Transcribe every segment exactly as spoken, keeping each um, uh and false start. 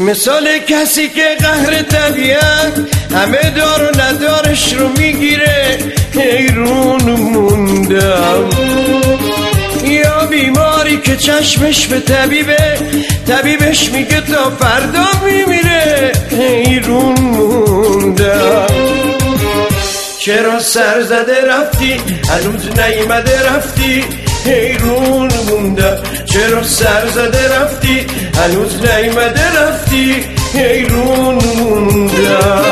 مثال کسی که قهر طبیعت همه دار و ندارش رو میگیره، حیرون موندم. یا بیماری که چشمش به طبیبه، طبیبش میگه تا فردا میمیره، حیرون موندم. چرا سر زده رفتی هنوز نیومده رفتی، حیرون موندم. چرا سر زده رفتی هنوز نیومده رفتی، حیرون موندم.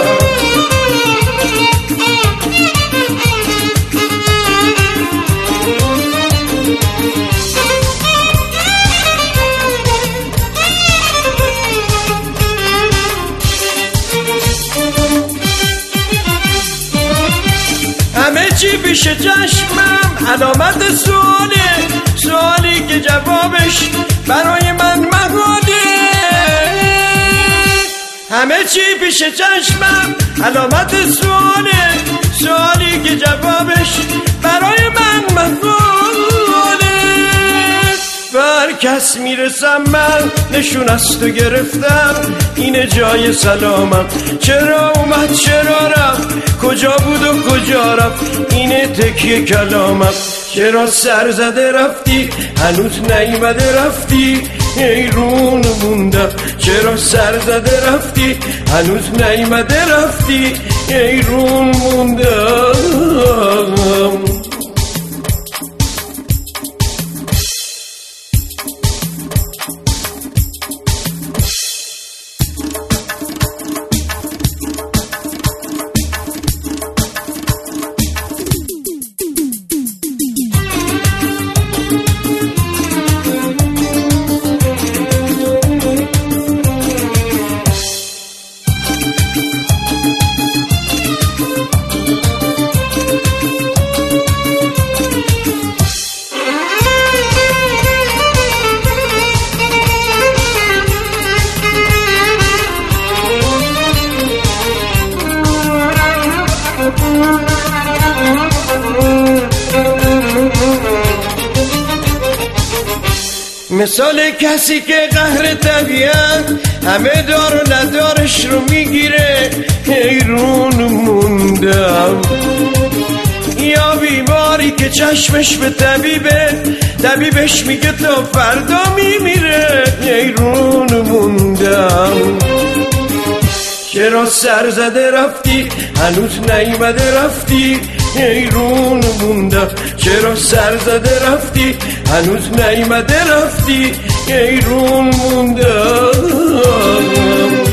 همه چی پیش چشمم علامت سواله، سوالی که جوابش برای من محاله. همه چی پیش چشمم علامت سواله، سوالی که جوابش برای من محاله. بر کس میرسم من نشون از تو گرفتم، اینه جای سلامم. چرا اومد چرا رفت، کجا بود و کجا رفت، اینه تکیه کلامم. چرا سر زده رفتی هنوز نیومده رفتی، حیرون موندم. چرا سر زده رفتی هنوز نیومده رفتی، حیرون موندم. مثال کسی که قهر طبیعت همه دار و ندارش رو میگیره، حیرون موندم. یا بیماری که چشمش به طبیبه، طبیبش میگه تا فردا میمیره، حیرون موندم. چرا سر زده رفتی هنوز نیومده رفتی، حیرون موندم. چرا سر زده رفتی هنوز نیومده رفتی، حیرون موندم.